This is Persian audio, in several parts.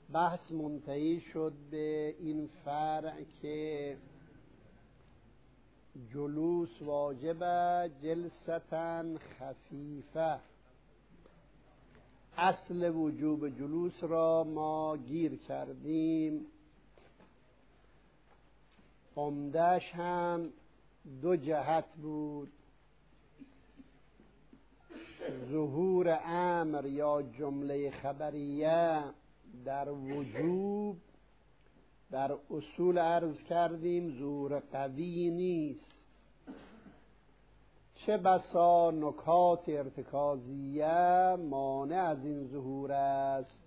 بحث منتهی شد به این فرع که جلوس واجبه جلسة خفیفه. اصل وجوب جلوس را ما گیر کردیم، عمده‌اش هم دو جهت بود: ظهور امر یا جمله خبریه در وجوب در اصول عرض کردیم ظهور قوی نیست، چه بسا نکات ارتکازیه مانع از این ظهور است.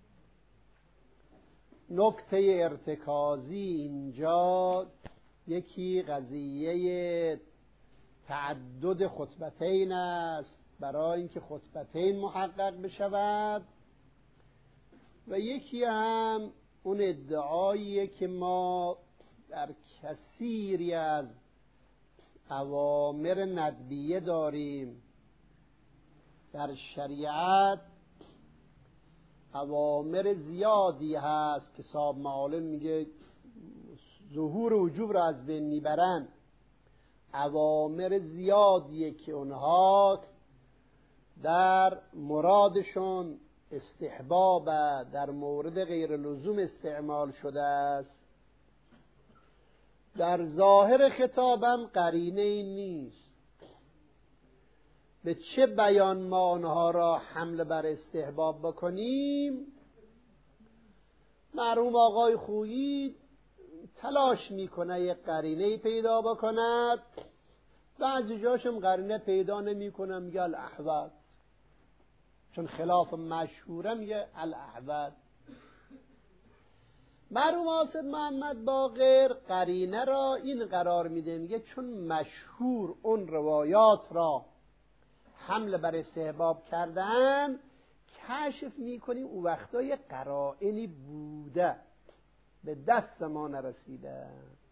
نکته ارتکازی اینجا یکی قضیه تعدد خطبتین است برای اینکه خطبتین محقق بشود، و یکی هم اون ادعاییه که ما در کثیری از اوامر ندبیه داریم. در شریعت اوامر زیادی هست که صاحب معالم میگه ظهور وجوب را از بین میبرن. اوامر زیادیه که اونها در مرادشون استحباب در مورد غیر لزوم استعمال شده است. در ظاهر خطابم قرینه ای نیست به چه بیان ما آنها را حمل بر استحباب بکنیم. مرحوم آقای خویی تلاش میکنه یک قرینه پیدا بکند، بعضی جاشم قرینه پیدا نمیکنه، میگه الاحوط، چون خلاف مشهوره میگه الاحوط. مرحوم حاسد محمد باقر قرینه را این قرار میده، میگه چون مشهور اون روایات را حمل بر استحباب کردن، کشف میکنیم او وقتا یه قرائنی بوده به دست ما نرسیده.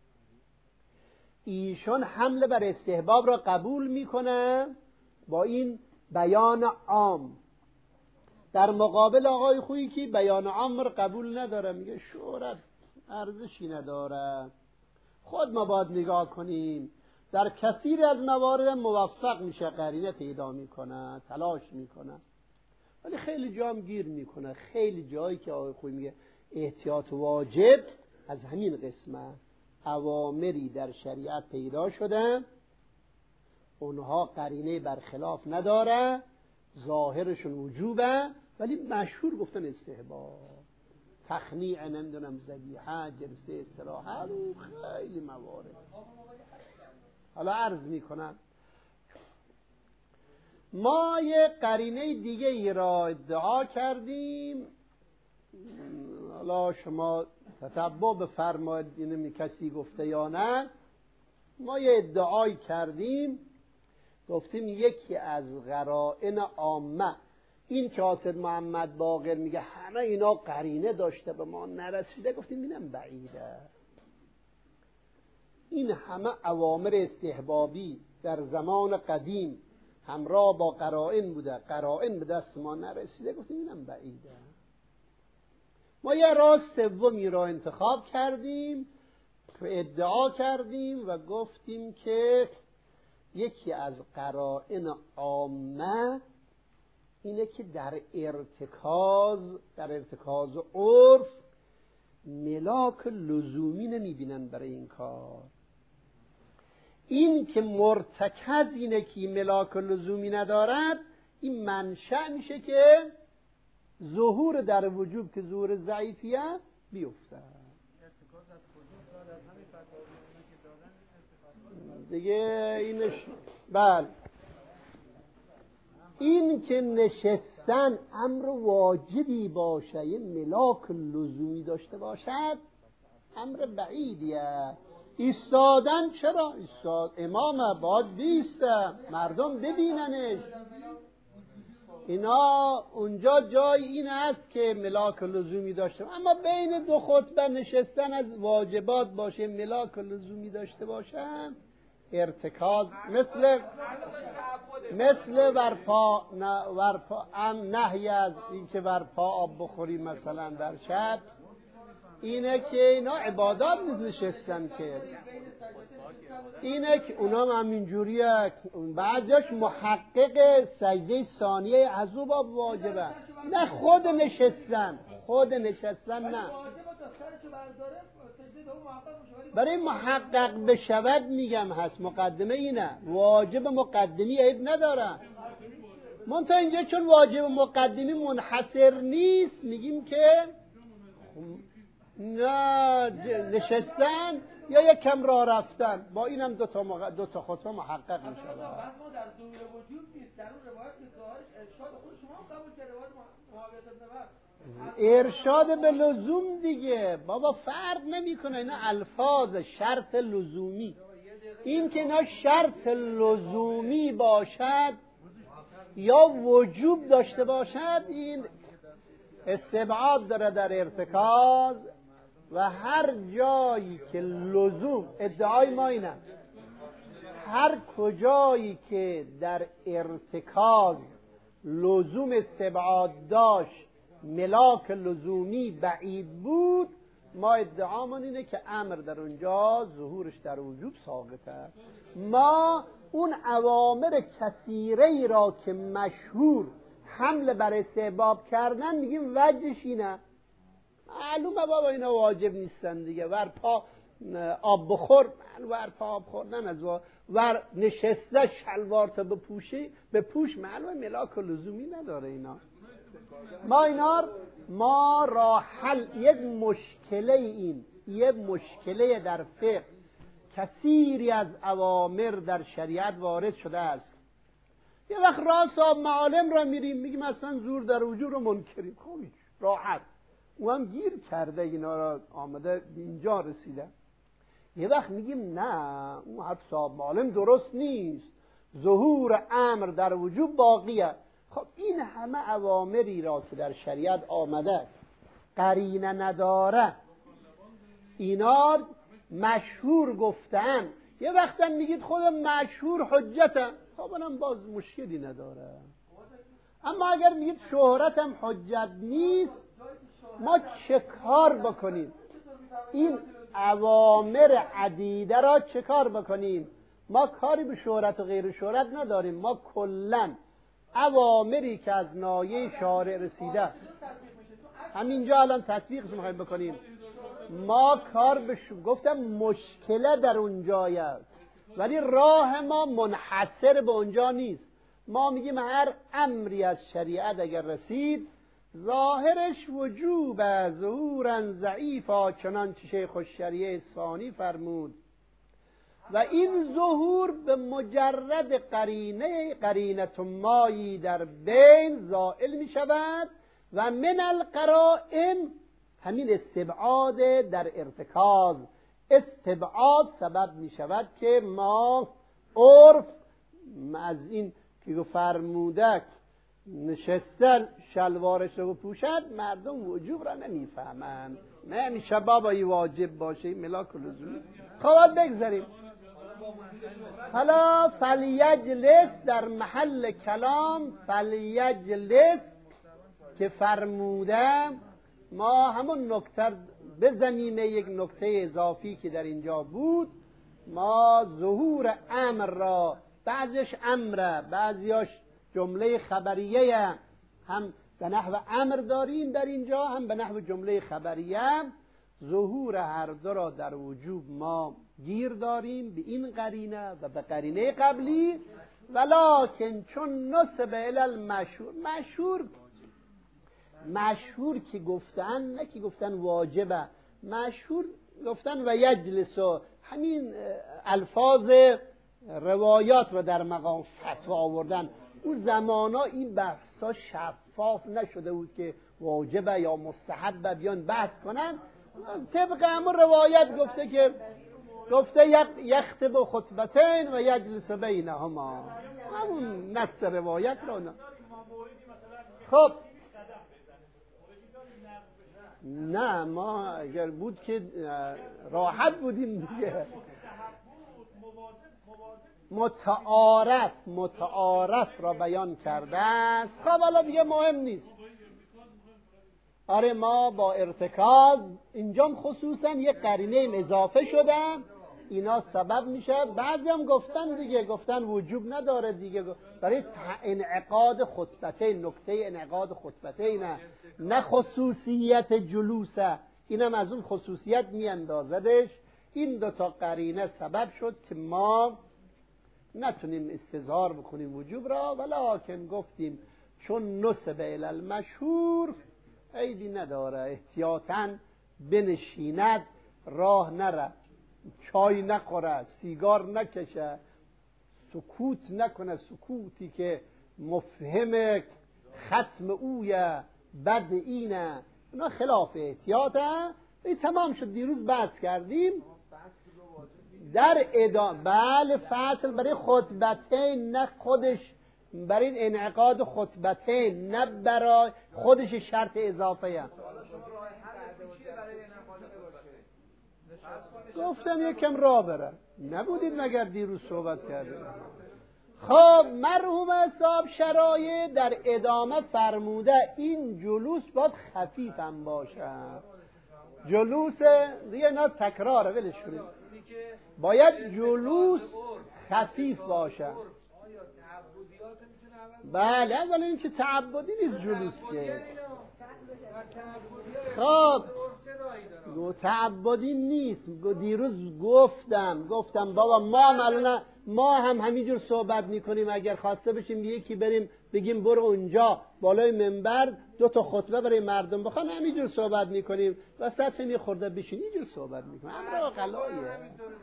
ایشون حمل بر استحباب را قبول میکنه با این بیان عام، در مقابل آقای خویی که بیان عام را قبول نداره، میگه شهرت ارزشی نداره. خود ما باید نگاه کنیم، در کثیر از موارد موفق میشه، قرینه پیدا میکنه، تلاش میکنه، ولی خیلی جا هم گیر میکنه. خیلی جایی که آقای خویی میگه احتیاط واجب، از همین قسمت اوامری در شریعت پیدا شده اونها قرینه برخلاف نداره، ظاهرشون وجوبه ولی مشهور گفتن استحباب، تخنیع، نمیدونم ذبیحه، جلسه استراحت، خیلی موارد. حالا عرض میکنم ما یه قرینه دیگه ای را ادعا کردیم، حالا شما تتبع بفرمایید اینو کسی گفته یا نه. ما یه ادعای کردیم، گفتیم یکی از قرائن عامه این که حاسد محمد باقر میگه همه اینا قرینه داشته به ما نرسیده، گفتیم اینم بعیده. این همه اوامر استحبابی در زمان قدیم همراه با قرائن بوده، قرائن به دست ما نرسیده، گفتیم اینم بعیده. ما یه راه سومی را انتخاب کردیم و ادعا کردیم و گفتیم که یکی از قرائن عامه اینه که در ارتکاز عرف ملاک لزومی نمیبینن برای این کار. این که مرتکز اینه که ملاک لزومی ندارد، این منشأ میشه که ظهور در وجوب که ظهور ضعیفیه بیفته دیگه. اینش بله، این که نشستن امر واجبی باشه، یه ملاک لزومی داشته باشد، امر بعیدیه. ایستادن چرا؟ امام باید بیسته، مردم ببیننش. اینا اونجا جای این است که ملاک لزومی داشته، اما بین دو خطبه نشستن از واجبات باشه، ملاک لزومی داشته باشن، ارتکاز مثل ورپا نهی از اینکه ورپا آب بخوری مثلا در شب، اینه که اینا عبادات نیست نشستن که، اینه که اونا هم اینجوریه، بعضیش محقق سجده ثانیه عذوب واجبه، نه خود نشستن نه. برای محقق بشود میگم هست مقدمه اینه، واجب مقدمی عیب نداره، منتها اینجا چون واجب مقدمی منحصر نیست میگیم که نه نشستن یا یک کم راه رفتن، با اینم دو تا خطبه محقق میشه. ما در ظهور وجود نیست، در اون روایت که ظاهرش ارشاد خود شما هم قبول کرده، روایت معاویه بن ابی، ارشاد به لزوم دیگه بابا فرق نمیکنه، اینا الفاظ شرط لزومی، این که اینا شرط لزومی باشد یا وجوب داشته باشد این استبعاد داره در ارتکاز، و هر جایی که لزوم، ادعای ما اینه هر کجایی که در ارتکاز لزوم استبعاد داشت ملاک لزومی بعید بود، ما ادعامون اینه که امر در اونجا ظهورش در وجوب ثابته. ما اون اوامر کثیره را که مشهور حمل بر استحباب کردن میگیم وجهش اینه، معلومه بابا اینا واجب نیستن دیگه، ورپا آب بخور، ورپا آب خوردن از ور نشسته شلوارتا بپوش، معلومه ملاک و لزومی نداره اینا. ما را حل یک مشکله در فقه، کثیری از اوامر در شریعت وارد شده است، یه وقت راه صاحب معالم را میریم میگیم اصلا زور در وجود رو منکریم، خب راحت او هم گیر کرده اینا را آمده اینجا رسیده. یه وقت میگیم نه اون حرف صاحب معالم درست نیست، ظهور امر در وجود باقیه. خب این همه اوامری را که در شریعت آمده قرینه نداره، اینا مشهور گفتن، یه وقتا میگید خود مشهور حجته، خب اونم باز مشکلی نداره. اما اگر میگید شهرتم حجت نیست، ما چه کار بکنیم؟ این اوامر عدیده را چه کار بکنیم؟ ما کاری به شهرت و غیر شهرت نداریم، ما کلن اوامری که از نایه شارع رسیده همینجا الان تطبیقش میخوایم بکنیم، ما کار گفتم مشکله در اونجایه، ولی راه ما منحصر به اونجا نیست. ما میگیم هر امری از شریعت اگر رسید ظاهرش وجوبه، ظهورا ضعیفا، چنانچه شیخ الشریعه اصفهانی فرمود، و این ظهور به مجرد قرینه مایی در بین زائل می شود، و من القرائن همین استبعاد در ارتکاز، استبعاد سبب می شود که ما عرف از این که فرموده نشسته شلوارش رو پوشد، مردم وجوب را نمیفهمند، نمیشه بابایی واجب باشه ملاک و لزومی. خب بگذاریم حالا فلیجلس در محل کلام، فلیجلس که فرمودم ما همون نکته بزنیم، یک نکته اضافی که در اینجا بود، ما ظهور امر را بعضیش امره بعضیش جمله خبریه، هم به نحو امر داریم در اینجا هم به نحو جمله خبریه، ظهور هر دو را در وجوب ما گیر داریم به این قرینه و به قرینه قبلی، ولکن چون نسب الی مشهور که گفتن، نه که گفتن واجبه، مشهور گفتن و یجلسو، همین الفاظ روایات رو در مقام فتوا آوردن. اون زمانا این بحثا شفاف نشده بود که واجبه یا مستحبه بیان بحث کنن، طبق همون روایت گفته که گفته یخطب خطبتین و یجلس بینهما، همون نص روایت رو. خب نه ما اگر بود که راحت بودیم دیگه. متعارف را بیان کرده است. خب حالا دیگه مهم نیست. آره ما با ارتکاز اینجام خصوصا یک قرینه اضافه شده، اینا سبب میشه. بعضی هم گفتن دیگه، گفتن وجوب نداره دیگه، برای انعقاد خطبتین، نکته انعقاد خطبتین، نه خصوصیت جلوسه، اینم از اون خصوصیت میاندازدش. این دوتا قرینه سبب شد که ما نتونیم استظهار بکنیم وجوب را، ولکن گفتیم چون نسب الی المشهور عیبی نداره، احتیاطاً بنشیند، راه نره، چای نخوره، سیگار نکشه، سکوت نکنه، سکوتی که مفهم ختم اویه بد اینه، اونا خلاف احتیاطه. این تمام شد. دیروز بحث کردیم در بله فصل برای خطبتین، نه خودش برای انعقاد خطبتین، نه برای خودش شرط اضافه هم. گفتم یکم راه بره، نبودید مگر دیروز صحبت کردیم؟ خب مرحوم صاحب شرایع در ادامه فرموده این جلوس باید خفیف هم باشه. جلوس دیگه نه تکراره، ولش کنید، باید جلوس خفیف باشه. بله اولا این که تعبدی نیست جلوس که. خب تعبدی نیست. دیروز گفتم بابا ما هم همینجور صحبت میکنیم، اگر خواسته بشیم یکی بریم بگیم برو اونجا بالای منبر 2 تا خطبه برای مردم بخوان، همینجور صحبت میکنیم، وسط میخورده بشین اینجور صحبت میکنیم، امر غلایه.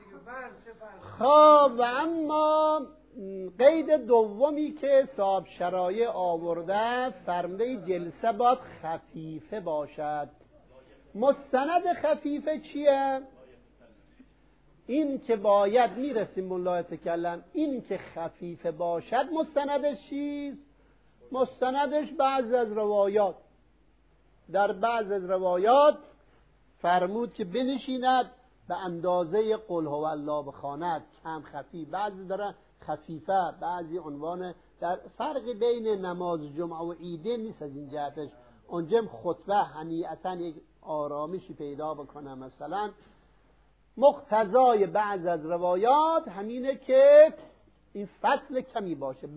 خب و اما قید دومی که صاحب شرایع آورده فرموده جلسه باید خفیفه باشد. مستند خفیفه چیه؟ این که باید میرسیم مولا تکلم، این که خفیفه باشد مستندش چیست؟ مستندش بعض از روایات، در بعض از روایات فرمود که بنشیند به اندازه قل هو الله بخواند، کم خفیف. بعضی دارن خفیفه، بعضی عنوان. در فرق بین نماز جمعه و عیدین نیست از این جهتش. اونجا خطبه هنیئتا یک آرامشی پیدا بکنه. مثلا مقتضای بعض از روایات همینه که این فصل کمی باشه،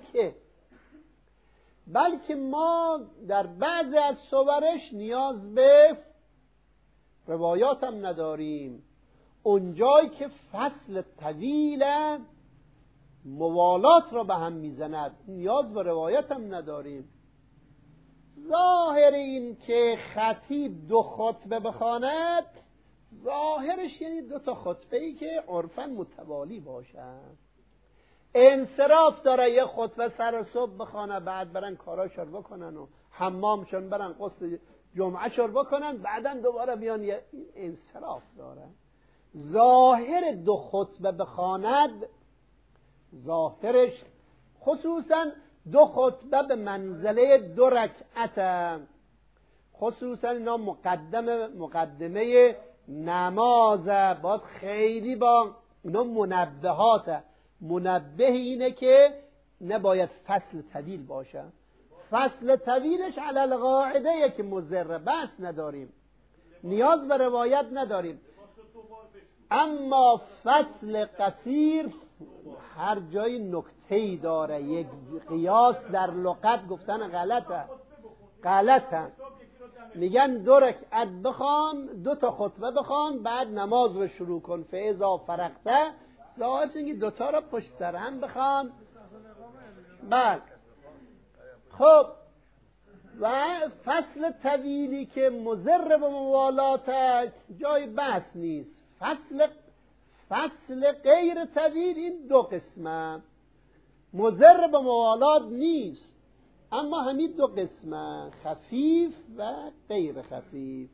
بلکه ما در بعض از صورش نیاز به روایات هم نداریم. اونجایی که فصل طویل موالات را به هم میزند نیاز به روایت هم نداریم. ظاهر این که خطیب 2 خطبه بخواند، ظاهرش یعنی 2 تا خطبه ای که عرفاً متوالی باشن. انصراف داره یه خطبه سر صبح بخونه، بعد برن کاراشون بکنن و حمامشون برن غسل جمعهشون بکنن، بعدن دوباره بیان. یه انصراف داره. ظاهر 2 خطبه بخواند، ظاهرش خصوصاً 2 خطبه به منزله 2 رکعت، خصوصاً اینا مقدمه نماز، باید خیلی با اینا منبهات. منبه اینه که نباید فصل طویل باشه. فصل طویلش علی القاعده که مضر، بس نداریم، نیاز به روایت نداریم. اما فصل قصیر هر جای نکته‌ای داره. یک قیاس در لغت گفتن غلطه. میگن 2 رکعت بخوان، 2 تا خطبه بخوان، بعد نماز رو شروع کن. فاذا فرغت، ظاهر اینکه 2 تا رو پشت سر هم بخوان. بله. خب و فصل طویلی که مضر به موالات جای بحث نیست. فصل غیر طویل این 2 قسمه، مضر به موالات نیست، اما همین 2 قسمه، خفیف و غیر خفیف.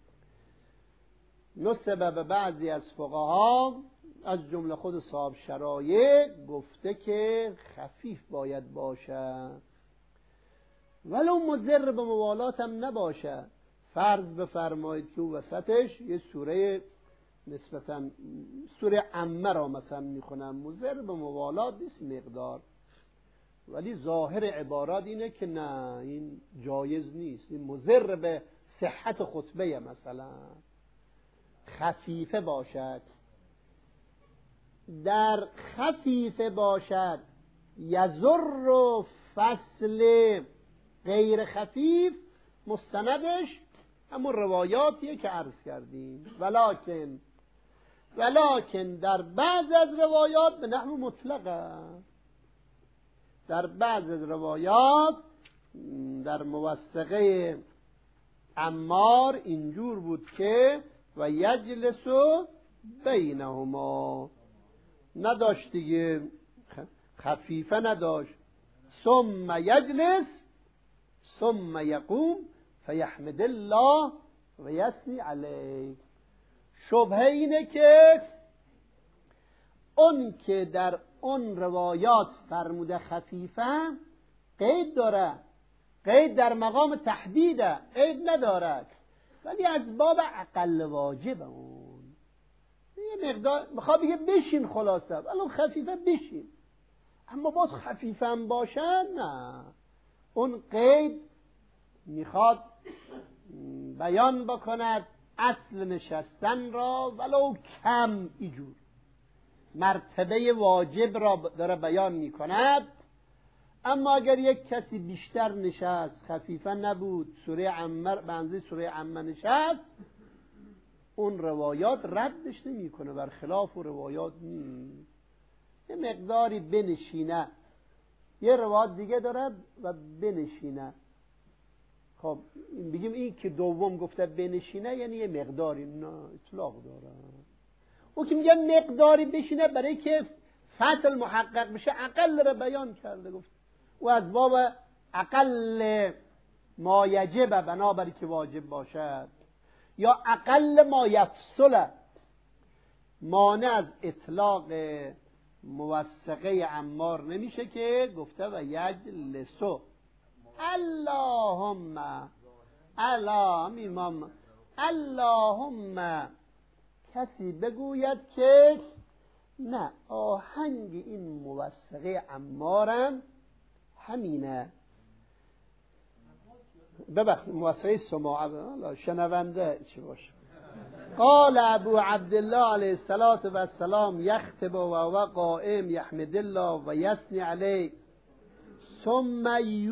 نسبه به بعضی از فقها از جمله خود صاحب شرایع گفته که خفیف باید باشه ولو مضر به موالات هم نباشه. فرض بفرمایید که وسطش یه سوره نسبتاً سوره عمه را مثلا میخونم، مضر به موالات نیست مقدار، ولی ظاهر عبارات اینه که نه این جایز نیست، این مضر به صحت خطبه. مثلا خفیفه باشد، در خفیفه باشد یزر و فصل غیر خفیف مستندش همون روایاتیه که عرض کردیم. ولکن در بعض از روایات به نحو مطلقه، در بعض از روایات در موثقه عمار اینجور بود که و یجلسو بینهما، نداشت دیگه، خفیفه نداشت. ثم یجلس ثم یقوم فیحمد الله و یثنی علیه. شبهه اینه که اون که در اون روایات فرموده خفیفه قید داره، قید در مقام تحدیده، قید نداره، ولی از باب اقل واجب اون یه مقدار میخواد بگه بشین، خلاصه ولی خفیفه بشین، اما باز خفیفه هم باشن نه، اون قید میخواد بیان بکند اصل نشستن را ولو کم، ایجور مرتبه واجب را داره بیان میکند. اما اگر یک کسی بیشتر نشست، خفیفه نبود، سوره عمه بنزی سوره عمه نشست، اون روایات ردش نمیکنه، برخلاف روایات نیست، یه مقداری بنشینه، یه روایت دیگه داره و بنشینه. خب بگیم این که دوم گفته بنشینه یعنی یه مقداری، نه اطلاق داره. او که میگه مقداری بشینه برای که فصل محقق بشه اقل رو بیان کرده، گفت و از باب اقل ما یجب، بنابراین که واجب باشد، یا اقل ما یفصل، مانع از اطلاق موثقه عمار نمیشه که گفته و یجلسو. اللهم کسی بگوید که نه آهنگ این موثقه عمارم همینه، ببخشید موثقه سماعه شنونده چی باشه. قال ابو عبدالله علیه السلام یخطب و هو قائم یحمد الله و یثنی علیه ثم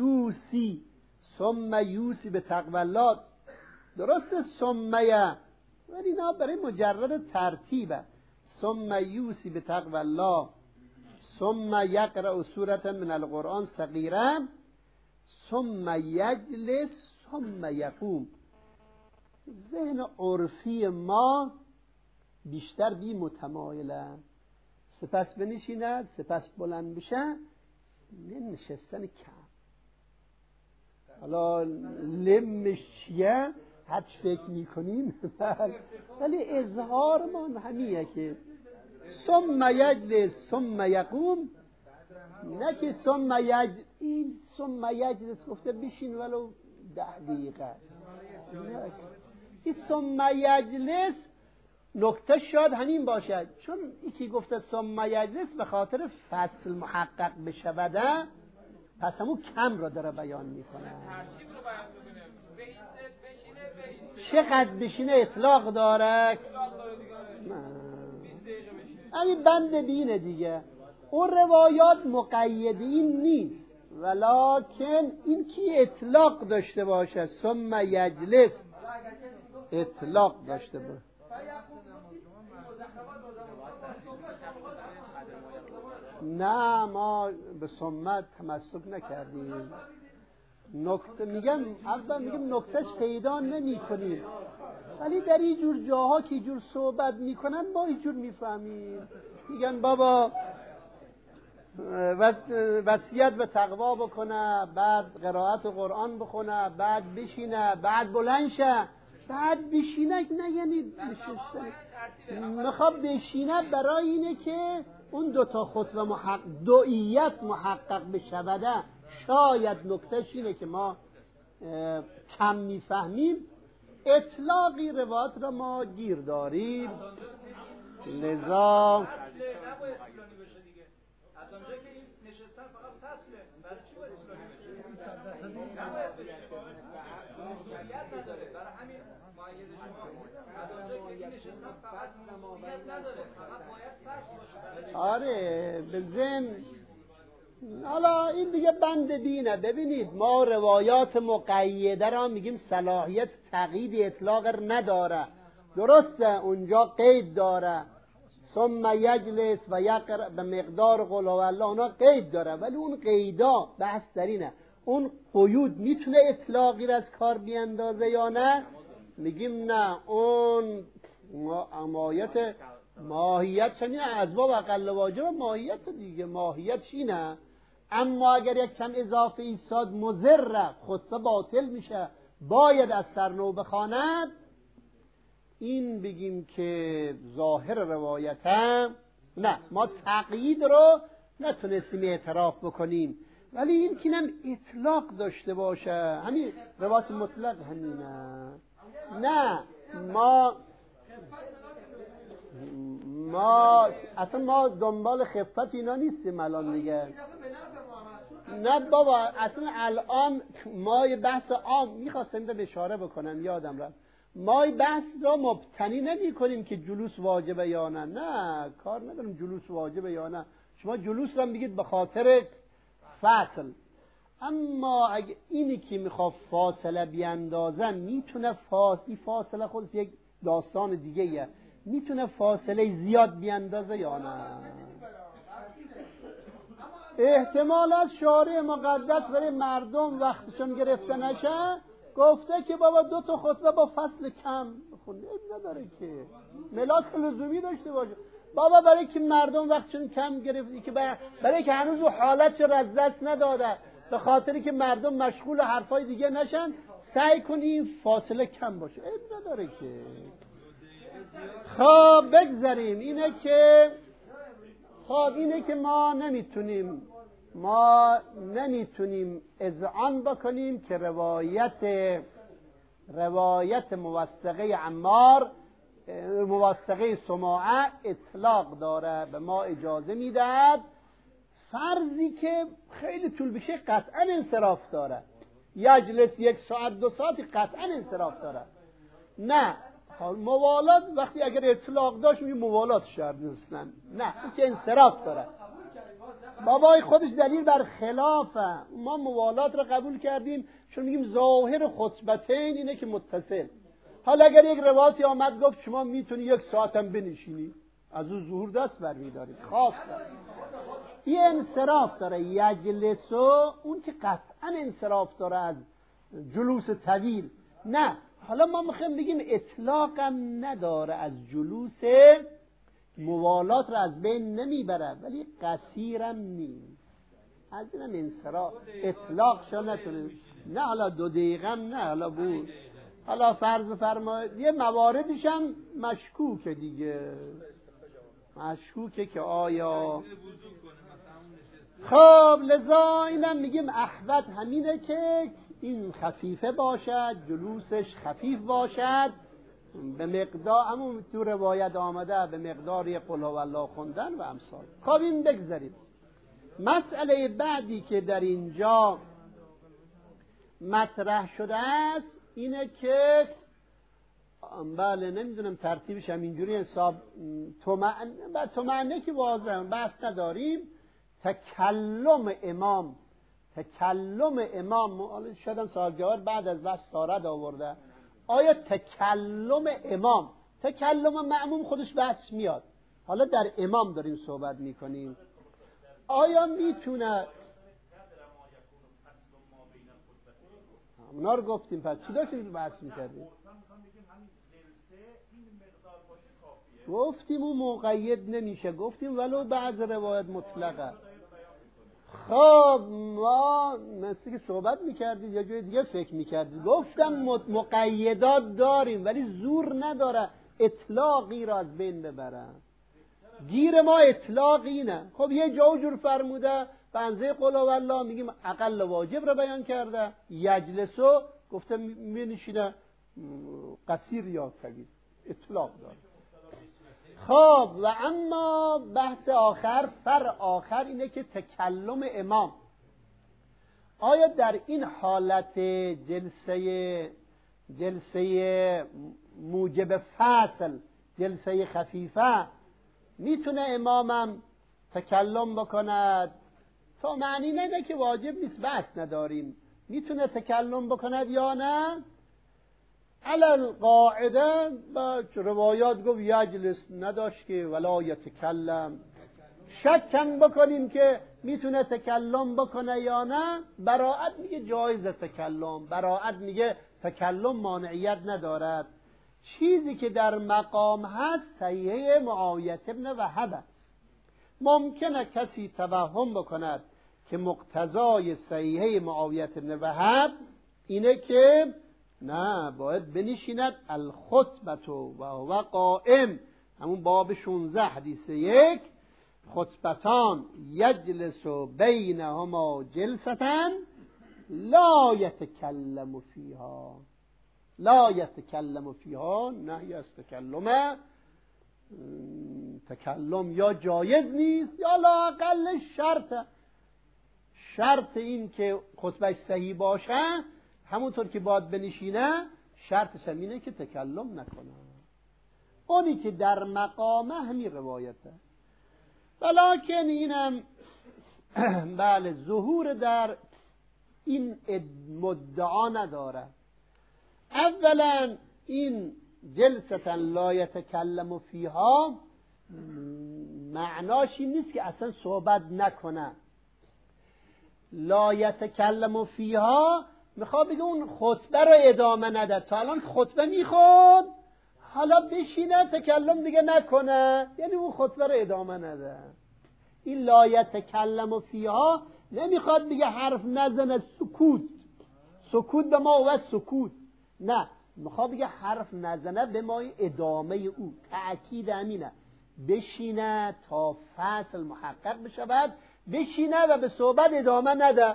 یوسی به تقوی الله. درسته ثمیه، ولی اینا برای مجرد ترتیبه. ثم یوسی به تقوی الله ثم یقرأ سورة من القرآن صغیرا ثم یجلس ثم یقوم. ذهن عرفی ما بیشتر بی متمایله، سپس بنشیند سپس بلند بشه، نشستن کم. حالا لمش چیه هرچی فکر میکنیم ولی اظهار من همیه که ثم یجلس ثم یقوم، نه که ثم یجلس گفته بشین ولو 10 دقیقه، این ثم یجلس نکته شاید همین باشد، چون یکی گفته ثم یجلس به خاطر فصل محقق بشوده، پس همون کم را داره بیان میکنه. چقدر بشینه اطلاق داره، همین بند بینه دیگه. اون روایات مقید این نیست، ولکن این که اطلاق داشته باشه، ثم یجلس اطلاق داشته باشه. نه ما به سنت تمسک نکردیم، نکته میگم نکتهش پیدا نمی کنیم، ولی در این جور جاها که جور صحبت میکنن ما اینجور میفهمیم. میگن بابا وصیت به تقوا بکنه، بعد قرائت قرآن بخونه، بعد بشینه، بعد بلند شه، بعد بشینه، نه یعنی نشستن. میخواد بشینه برای اینه که اون دوتا خطوه دوئیت محقق بشوده. شاید نکتهش اینه که ما کم میفهمیم، اطلاقی روایت را ما گیر داریم. لذا از اونجا که این نشستن فقط فصله، برای چی باید اسلامی بشه؟ نباید بشه، موضوعیت نداره. برای همین مؤید شما از اونجا که این نشستن فقط موضوعیت نداره، فقط باید فصل باشه. آره به ضمن حالا این دیگه بند بینه. ببینید ما روایات مقیده را میگیم صلاحیت تقیید اطلاق نداره، درسته اونجا قید داره، ثم یجلس و یقرأ به مقدار قل هو الله، اونا قید داره، ولی اون قیدا بحث در اینه اون قیود میتونه اطلاقی را از کار بیاندازه یا نه. میگیم نه، اون ماهیت چنین اسباب اقل واجب ماهیت دیگه، ماهیت اینه. اما اگر یک کم اضافه ایستاد مضر، خطبه باطل میشه، باید از سر نو بخواند، این بگیم که ظاهر روایت هم نه، ما تقیید رو نتونستیم اعتراف بکنیم، ولی این که هم اطلاق داشته باشه، همین روایت مطلق همینه. نه ما دنبال خفت اینا نیستیم الان دیگه. نه بابا، اصلا الان ما یه بحث عام میخواستم به اشاره بکنم، یادم رفت، ما بحث را مبتنی نمی کنیم که جلوس واجبه یا نه. نه کار ندارم جلوس واجبه یا نه، شما جلوس را بگید به خاطر فصل، اما اگه اینی که میخواد فاصله بیاندازن میتونه این فاصله خودش یک داستان دیگه یه، میتونه فاصله زیاد بیاندازه یا نه. احتمال از شارع مقدس برای مردم وقتشون گرفته نشه گفته که بابا 2 تا خطبه با فصل کم بخون، نداره که ملاک لزومی داشته باشه بابا، برای که مردم وقتشون کم گرفته، که برای که هنوز حالتش رو از دست نداده، به خاطری که مردم مشغول حرفای دیگه نشن، سعی کنیم فاصله کم باشه، نداره که. خب بگذاریم اینه که ما نمیتونیم اذعان بکنیم که روایت موثقه عمار، موثقه سماعه اطلاق داره، به ما اجازه میدهد فرضی که خیلی طول بشه قطعا انصراف داره، یجلس 1 ساعت 2 ساعتی قطعا انصراف داره. نه موالات وقتی اگر اطلاق داشت میگه موالات شرط نیستن، نه این که انصراف داره. بابای خودش دلیل بر خلافه، ما موالات را قبول کردیم چون میگیم ظاهر خطبتین اینه که متصل. حالا اگر یک روایتی آمد گفت شما میتونی 1 ساعت هم بنشینی، از اون ظهور دست برمیدارید، خاص این انصراف داره. یجلسو اون که قطعا انصراف داره از جلوس طویل. نه حالا ما میخوایم بگیم اطلاقم نداره، از جلوس موالات رو از بین نمیبره، ولی قصیرم نیست، از اینم انصراف اطلاق شو نتونه. نه حالا 2 دقیقه نه، حالا بود، حالا فرض فرمایید یه مواردش هم مشکوکه دیگه، مشکوکه که آیا. خب لذا اینم میگیم احوط همینه که این خفیفه باشد، جلوسش خفیف باشد، به مقدار همون تو روایت آمده به مقدار قل هو الله خوندن و امثال. خب این بگذاریم. مسئله بعدی که در اینجا مطرح شده است اینه که بله نمیدونم ترتیبش هم اینجوری حساب طمأنینه که واضحه، بحث نداریم. تکلم امام شدن صاحب جواهر بعد از بحث سارد آورده، آیا تکلم مأموم خودش بحث میاد، حالا در امام داریم صحبت میکنیم، آیا میتونه اونا رو گفتیم، پس چی داشتیم بحث میکردیم؟ گفتیم اون مقید نمیشه، گفتیم ولو بعض روایت مطلقه. خب ما مثل که صحبت میکردید یا جای دیگه فکر میکردید، گفتم مقیدات داریم ولی زور نداره اطلاقی را از بین ببرن. گیر ما اطلاقی نه. خب یه جا جور فرموده بنزه قل هو الله، میگیم اقل واجب را بیان کرده، یجلسو گفته می‌نشینه قصیر یا طویل، اطلاق داره. خب و اما بحث آخر، فرع آخر اینه که تکلم امام آیا در این حالت جلسه موجب فصل، جلسه خفیفه، میتونه امامم تکلم بکند؟ تا معنی نده که واجب نیست، بحث نداریم، میتونه تکلم بکند یا نه؟ علل قاعده با روایات گفت یجلس، نداشت که ولا یتکلم. شکن بکنیم که میتونه تکلم بکنه یا نه. براءت میگه جایز تکلم، براءت میگه تکلم مانعیت ندارد. چیزی که در مقام هست صحیحه معاویه ابن وهب. ممکنه کسی توهم بکند که مقتضای صحیحه معاویه ابن وهب اینه که نه باید بنشیند الخطبه و هو قائم، همون باب 16 حدیث 1 خطبتان یجلس بینهما جلسة لا یتکلم فیها. لا یتکلم فیها نهی از تکلم یا جایز نیست یا لااقل شرط این که خطبه صحیح باشه، همونطور که باید بنشینه، شرطش اینه که تکلم نکنه. اونی که در مقامه همین روایته. ولیکن اینم بله ظهور در این مدعا نداره. اولا این جلسة لا یتکلم فیها معناش این نیست که اصلا صحبت نکنه. لا یتکلم فیها میخواد بگه اون خطبه رو ادامه نده. تا الان خطبه میخواد، حالا بشینه تکلم دیگه نکنه، یعنی اون خطبه رو ادامه نده. این لا یتکلم فیها نمیخواد بگه حرف نزنه، سکوت به ما و سکوت، نه، میخواد بگه حرف نزنه به ما ادامه او. تأکید امینه، بشینه تا فصل محقق بشود، بشینه و به صحبت ادامه نده،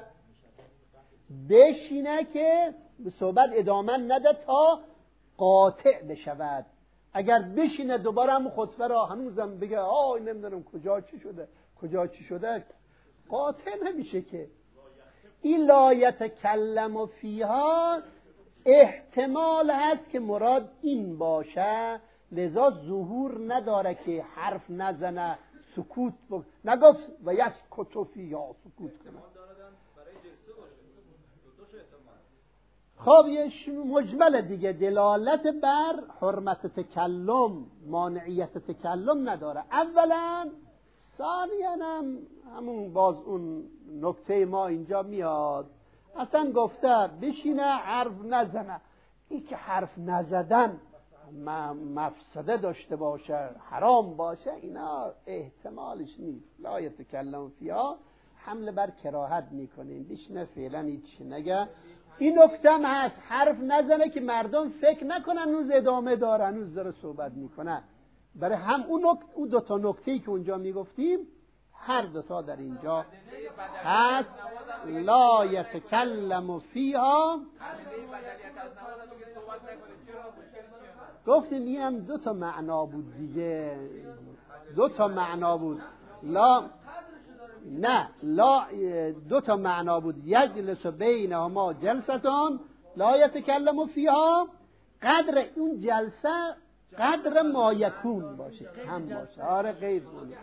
بشینه که به صحبت ادامه نده تا قاطع بشود. اگر بشینه دوباره هم خطبه را هنوزم بگه نمیدونم کجا چی شده، قاطع نمیشه که. این لا یتکلم فیها احتمال هست که مراد این باشه، لذا ظهور نداره که حرف نزنه، سکوت نگفت و یسکت فیها، سکوت کنه. خب یه مجمل دیگه دلالت بر حرمت تکلم، مانعیت تکلم نداره. اولا، ثانیاً همون باز اون نکته ما اینجا میاد، اصلا گفته بشینه حرف نزنه. این که حرف نزدن مفسده داشته باشه، حرام باشه، اینا احتمالش نیست. لا یتکلم فیها حمله بر کراهت میکنیم، بشینه فعلا هیچ نگه. این نکته هم هست، حرف نزنه که مردم فکر نکنن هنوز ادامه داره، هنوز داره صحبت میکنه. برای هم اون دو تا نکته‌ای که اونجا میگفتیم، هر دوتا در اینجا هست. لا یتکلم فیها، گفتیم این هم دو تا معنا بود دیگه، دو تا معنا بود. دو تا معنا بود. یجلس بینهما جلستان لا یتکلم فیها، قدر اون جلسه قدر ما یکون باشه، کم باشه، آره غیر بود.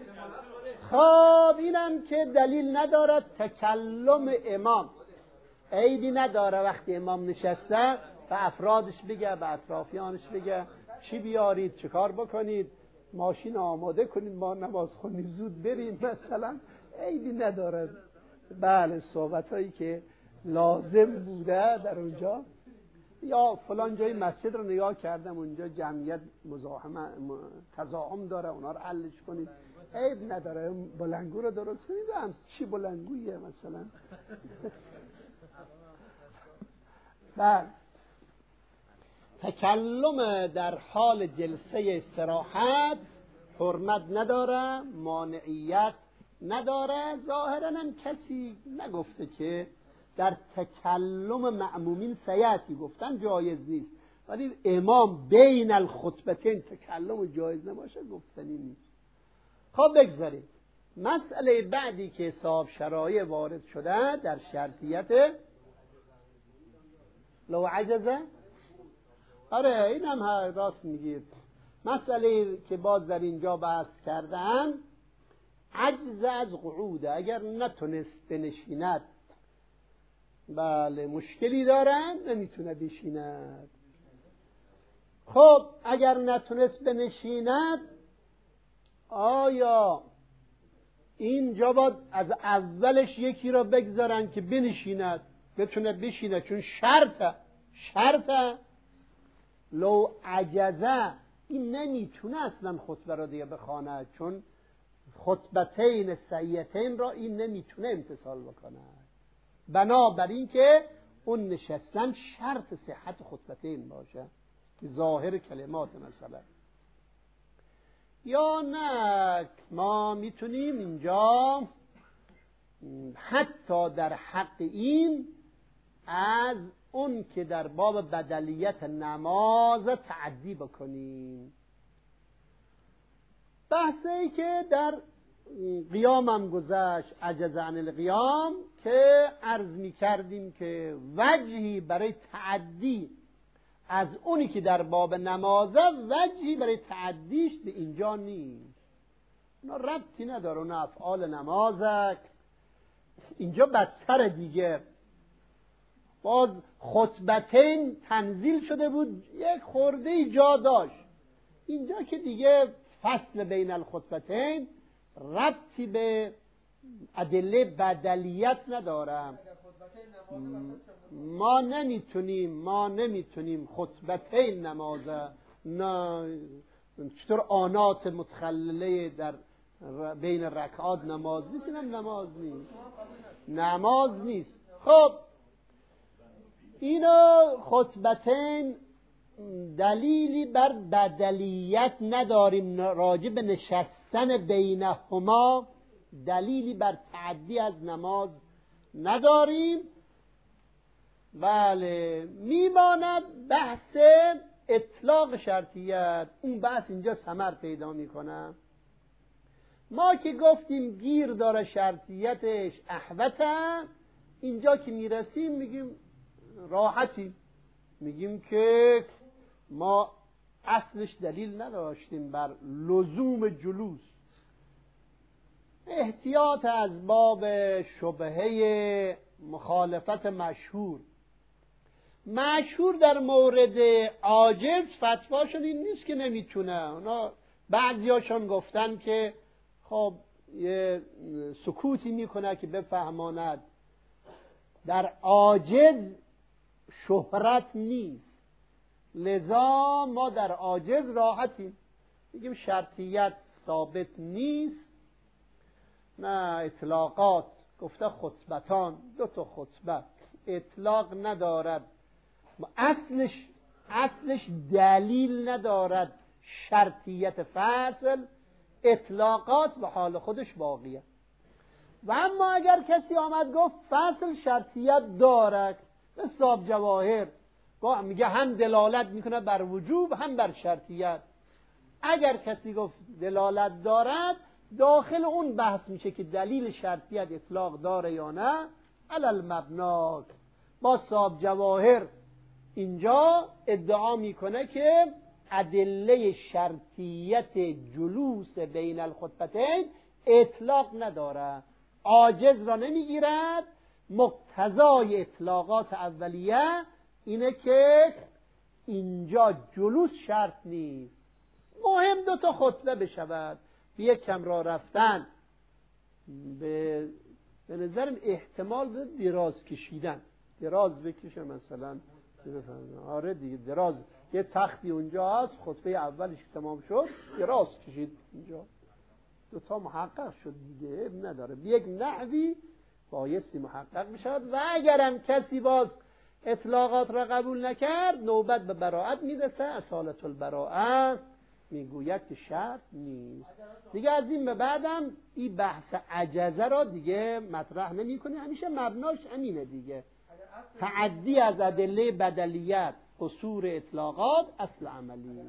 خب اینم که دلیل ندارد تکلم امام، عیبی نداره وقتی امام نشسته به افرادش بگه، به اطرافیانش بگه چی بیارید، چه کار بکنید، ماشین آماده کنید، ما نماز خونیم زود بریم مثلا، عیبی نداره. بله، صحبتایی که لازم بوده در اونجا، یا فلان جای مسجد رو نگاه کردم اونجا جمعیت تزاحم داره، اونا رو حلش کنید، عیب نداره، بلنگو رو درست کنید. هم چی بلنگویه مثلا. بله، تکلم در حال جلسه استراحت حرمت نداره، مانعیت نداره. ظاهراً هم کسی نگفته که در تکلم مأمومین سیاتی گفتن جایز نیست، ولی امام بین الخطبتین تکلم جایز نباشه گفتنی نیست. خب بگذاریم مسئله بعدی که صاحب شرایع وارد شده در شرطیت لو عجزه. آره این هم راست میگید. مسئله که باز در اینجا بحث کردن عجز از قعوده، اگر نتونست بنشیند، بله مشکلی دارن نمیتونه بشیند. خب اگر نتونست بنشیند آیا اینجا باید از اولش یکی را بگذارن که بنشیند بتونه بشیند؟ چون شرطه لو عجزه این نمیتونه اصلا خطبه را دیگه بخواند، چون خطبتین سیئتین را این نمیتونه امتثال بکنه. بنابراین که اون نشستن شرط صحت خطبتین باشه که ظاهر کلمات مثلا. یا نه ما میتونیم اینجا حتی در حق این از اون که در باب بدلیت نماز تعدی بکنیم. بحثی که در قیام هم گذشت، عجز عن القیام، که عرض می کردیم که وجهی برای تعدی از اونی که در باب نمازه وجهی برای تعدیش به اینجا نیست. اونا ربطی نداره، اونا افعال نمازه. اینجا بدتر دیگه، باز خطبتین تنزیل شده بود یک خورده جا داشت. اینجا که دیگه فصل بین الخطبتین ربطی به ادله بدلیت ندارم. ما نمیتونیم خطبتین نمازه چطور آنات متخلله در بین رکعات نماز نیست، اینم نماز نیست. خب اینا خطبتین دلیلی بر بدلیت نداریم، راجع به نشستن بینهما دلیلی بر تعدی از نماز نداریم. بله میماند بحث اطلاق شرطیت، اون بحث اینجا ثمر پیدا میکنه. ما که گفتیم گیر داره شرطیتش احوته، اینجا که میرسیم میگیم راحتی، میگیم که ما اصلش دلیل نداشتیم بر لزوم جلوس. احتیاط از باب شبهه مخالفت مشهور در مورد عاجز فتواشون این نیست که نمیتونه. اونا بعضیاشون گفتن که خب یه سکوتی میکنه که بفهماند. در عاجز شهرت نیست، لذا ما در عاجز راحتیم، میگیم شرطیت ثابت نیست. نه اطلاقات گفته خطبتان، 2 خطبه اطلاق ندارد، اصلش دلیل ندارد شرطیت فصل، اطلاقات به حال خودش باقیه. و اما اگر کسی آمد گفت فصل شرطیت دارد، حساب جواهر میگه هم دلالت میکنه بر وجوب هم بر شرطیت. اگر کسی گفت دلالت دارد، داخل اون بحث میشه که دلیل شرطیت اطلاق داره یا نه. علل مبنا با صاحب جواهر اینجا ادعا میکنه که ادله شرطیت جلوس بین الخطبتین اطلاق نداره، عاجز را نمیگیرد. مقتضای اطلاقات اولیه اینه که اینجا جلوس شرط نیست، مهم 2 خطبه بشود. به یک کم راه رفتن به نظرم احتمال داره دراز کشیدن، دراز بکشه مثلا. آره دیگه دراز، یه تختی اونجا هست، خطبه اولش تمام شد دراز کشید اینجا، 2 محقق شد دیگه، نداره به یک نحوی بایستی محقق میشود. و اگرم کسی باز اطلاقات را قبول نکرد، نوبت به براءت میرسه. اصالت البراءه میگوید که شرط نیست دیگه. از این به بعدم این بحث عجزه را دیگه مطرح نمی کنی، همیشه مبناش همینه دیگه، تعدی از ادله بدلیت. قصور اطلاقات اصل عملی.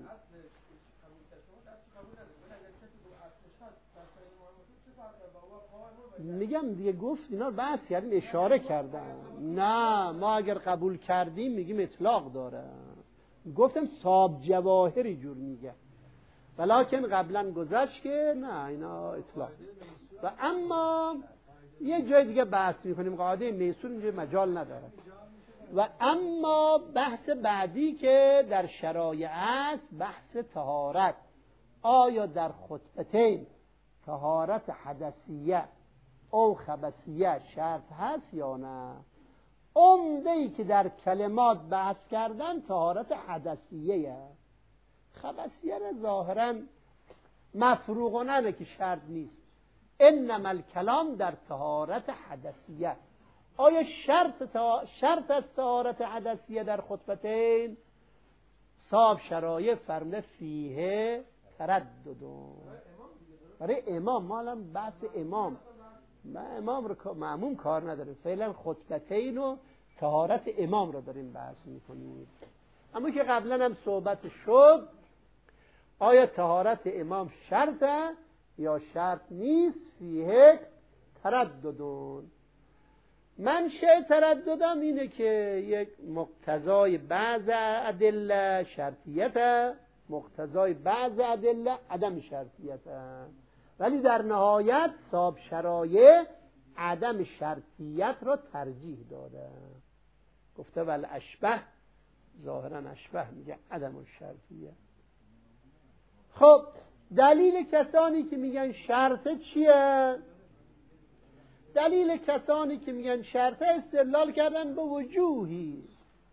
میگم دیگه گفت اینا رو بحث کردیم، اشاره کردم. نه ما اگر قبول کردیم میگیم اطلاق داره. گفتم صاحب جواهری جور میگه، ولیکن قبلا گذشت که نه اینا اطلاق. و اما یه جای دیگه بحث میکنیم، قاعده میسور اینجا مجال نداره. و اما بحث بعدی که در شرایع است بحث طهارت. آیا در خطبتین طهارت حدثیه او خبثیه شرط هست یا نه؟ عمده‌ای که در کلمات بحث کردن طهارت حدثیه، خبثیه را ظاهرا مفروغانه که شرط نیست. انما الکلام در طهارت حدثیه. آیا شرط از طهارت حدثیه در خطبتین؟ صاحب شرایع فرموده فیه ترددون. برای امام، ما الان بحث امام رو معموم کار نداره، فعلا خطبتین و طهارت امام رو داریم بحث میکنیم. اما که قبلا هم صحبت شد آیا طهارت امام شرطه یا شرط نیست؟ فیه ترددون. منشأ ترددم اینه که یک مقتضای بعض ادله شرطیت، مقتضای بعض ادله عدم شرطیت، ولی در نهایت صاحب شرایع عدم شرطیت را ترجیح داده. گفته ول اشبه، ظاهرا اشبه میگه عدم الشرطیه. خب دلیل کسانی که میگن شرطه چیه؟ دلیل کسانی که میگن شرطه استدلال کردن به وجوهی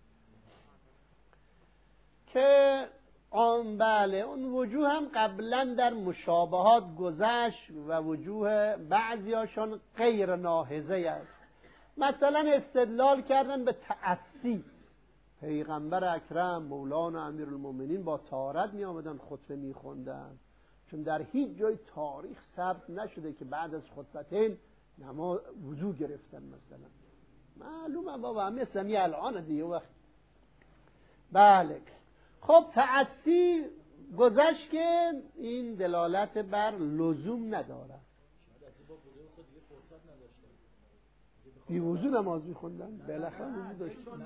که بله اون وجوه هم قبلا در مشابهات گذشت و وجوه بعضیاشون غیر ناهضه است. مثلا استدلال کردن به تأسی. پیغمبر اکرم مولانا امیرالمومنین با طهارت می آمدن خطبه می خوندن، چون در هیچ جای تاریخ ثبت نشده که بعد از خطبتین نما وضو گرفتن. مثلا معلومه بابا همه سمی الان دیگه وقت. بله خب تأسی گذشت که این دلالت بر لزوم نداره. بی وضو نماز میخوندن، بالاخره وضو داشتن.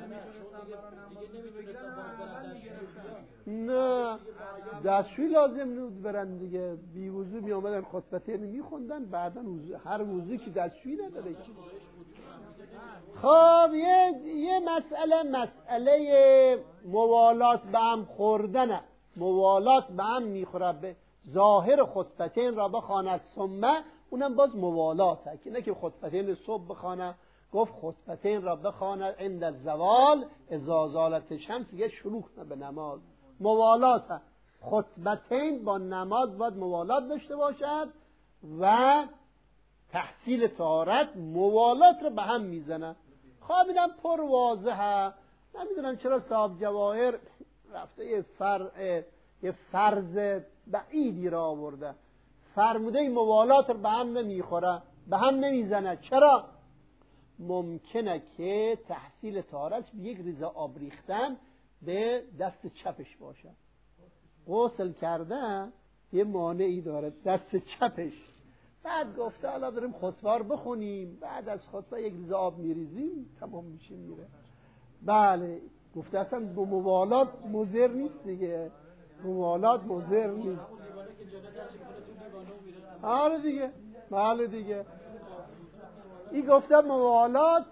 نه دستشویی لازم نبود برن دیگه، بی وضو می آمدن خطبتین میخوندن، بعدا هر وضویی که دستشویی نداره. خب یه مسئله موالات به هم خوردنه. موالات به هم میخوره، به ظاهر خطبتین را بخواند ثم، اونم باز موالات که نه که خطبتین صبح بخواند. گفت خطبتین را بخواند عند الزوال اذا زالت الشمس، یه شروع به نماز. موالات خطبتین با نماز باید موالات داشته باشد و تحصیل طهارت موالات رو به هم میزنه. خوابیدم پر واضحه. نمیدونم چرا صاحب جواهر رفته یه فرض بعیدی را آورده، فرموده این موالات رو به هم نمیخوره، به هم نمیزنه. چرا؟ ممکنه که تحصیل طهارت به یک ریزه آب ریختن به دست چپش باشه. غسل کرده یه مانعی داره، دست چپش. بعد گفته حالا بریم خطبه رو بخونیم، بعد از خطبه یک ریزه آب میریزیم تمام میشه میره. بله گفته اصلا به موالات مضر نیست دیگه، موالات مضر نیست. آره دیگه، بله دیگه. این گفته موالات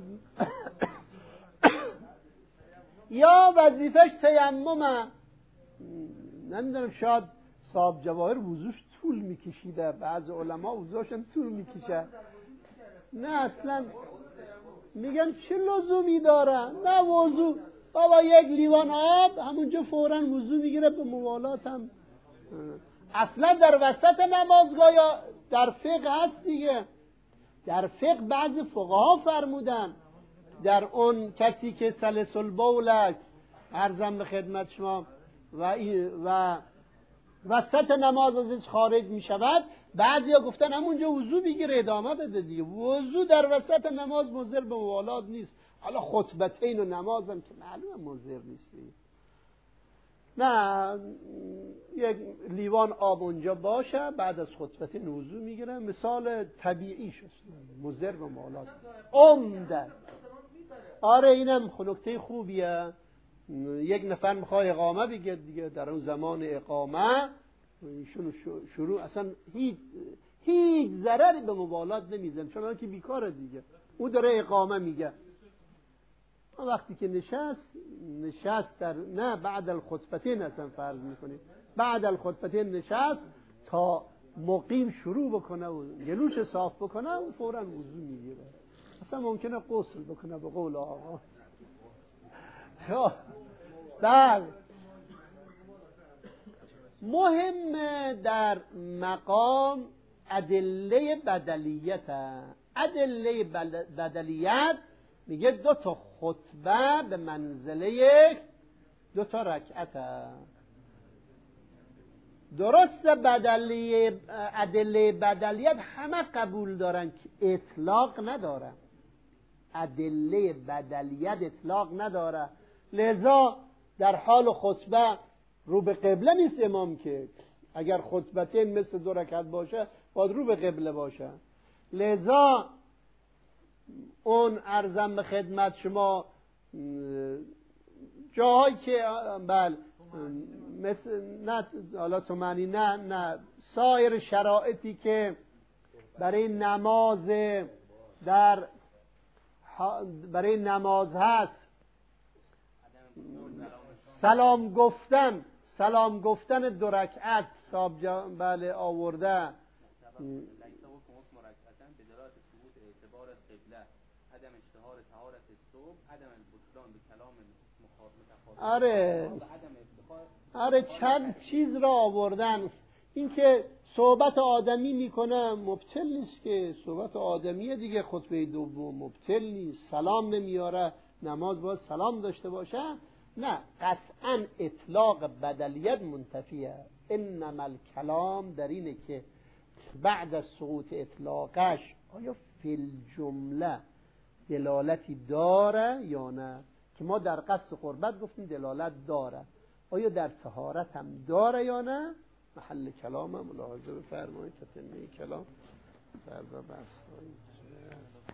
یا وظیفش تیممه. نمیدونم شاید صاحب جواهر وضوش طول میکشیده، بعض علما وضوشن طول میکشه. نه اصلا میگن چه لزومی داره؟ نه وضو بابا یک لیوان آب همونجا فوراً وضو میگیره. به موالات هم اصلا در وسط نمازگاه یا در فقه هست دیگه. در فقه بعض فقها فرمودن در اون کسی که سلس البول عرضم به خدمت شما و وسط نماز ازش خارج می شود، بعضی ها گفتن همونجا وضو بگیره ادامه بده دیگه. وضو در وسط نماز مضر به موالات نیست. حالا خطبتین و نمازم که معلومه مضر نیست. نه یک لیوان آب اونجا باشه بعد از خطبتین وضو میگیرن، مثال طبیعی شد، مضر و مالات عمدن. آره اینم نکته خوبیه. یک نفر میخواد اقامه بگه دیگه، در اون زمان اقامه ایشون شروع اصلا هیچ ضرری به موالات نمیزن، چون که بیکاره دیگه، او داره اقامه میگه. وقتی که نشست در نه بعد الخطبتین اصلا فرض میکنیم، بعد الخطبتین نشست تا مقیم شروع بکنه و گلوش صاف بکنه و فوراً وضو میگیره. اصلا ممکنه غسل بکنه به قول آقا. بله مهم در مقام ادله بدلیت. ادله بدلیت میگه 2 تا خطبه به منزله 2 تا رکعت. درست ادله بدلیت همه قبول دارن که اطلاق نداره. ادله بدلیت اطلاق نداره، لذا در حال خطبه رو به قبله نیست امام، که اگر خطبتین مثل 2 رکعت باشه باید رو به قبله باشه. لذا اون عرضم به خدمت شما جاهایی که بله مثل نه حالا تو معنی نه سایر شرایطی که برای نماز هست، سلام گفتن 2 رکعت صاحب بله آورده. آره چند چیز را آوردن. این که صحبت آدمی میکنه مبتل نیست، که صحبت آدمیه دیگه، خطبه دوم مبتل نیست. سلام نمیاره، نماز باید سلام داشته باشه. نه قطعا اطلاق بدلیت منتفیه. انما الکلام در اینه که بعد از سقوط اطلاقش آیا فی الجمله دلالتی داره یا نه، که ما در قصد قربت گفتیم دلالت داره، آیا در طهارت هم داره یا نه. محل کلام هم ملاحظه بفرمایید، تتمه کلام فردا بحث کنیم.